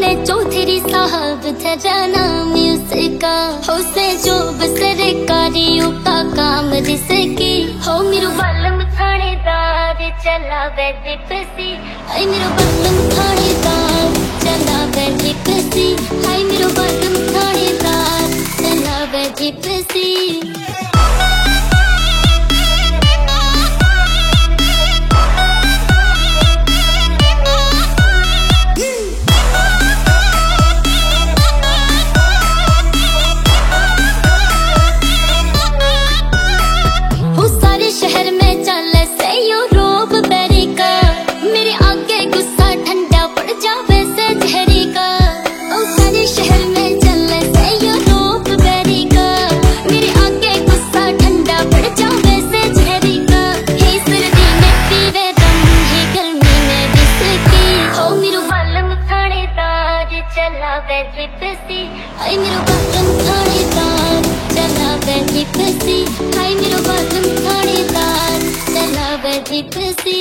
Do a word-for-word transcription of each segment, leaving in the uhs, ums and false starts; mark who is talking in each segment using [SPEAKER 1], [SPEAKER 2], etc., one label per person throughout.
[SPEAKER 1] में चौधरी साहब झरना म्यूजिक हो से जो सरकारियों का काम जिसकी हो मेरो बालम थानेदार चला जिप्सी हाय मेरो बालम थानेदार चला जिप्सी हाय मेरो बालम थानेदार चला जिप्सी। शहर में चल से यो रोब बेरी का मेरे आगे गुस्सा ठंडा पड़ जावे से जहरी का ओ सारे शहर में चल से यो रोब बेरी का मेरे आगे गुस्सा ठंडा पड़ जावे से जहरी का हे सर्दी में पीवे दम हे गर्मी में बिस्की हो मेरो बालम थानेदार चला वे जिप्सी हाय मेरो बालम थानेदार चला वे जिप्सी हाय मेरो बालम थानेदार चला वे जिप्सी।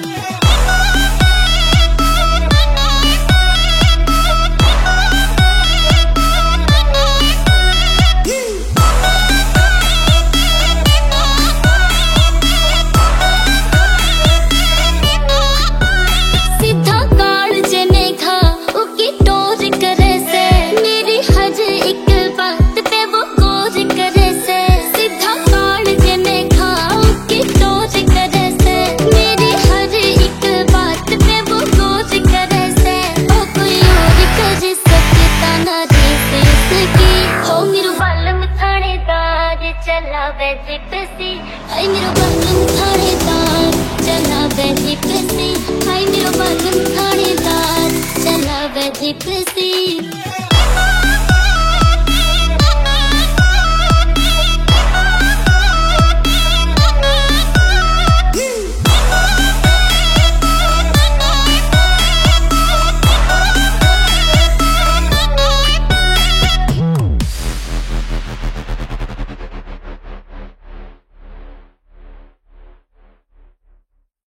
[SPEAKER 1] सीधा काल जने खा उकी टोर करे से मेरी हर एक बात पे वो गौर करे से सीधा काल जने खा उकी टोर करे से मेरी हर एक बात पे वो गौर करे से ओ कोई और कर सकता ना रे इसकी हो मेरो बालम थानेदार चला वे जिप्सी हाय मेरो बालम थानेदार चला वे जिप्सी हाय मेरो बालम थानेदार चला वे जिप्सी।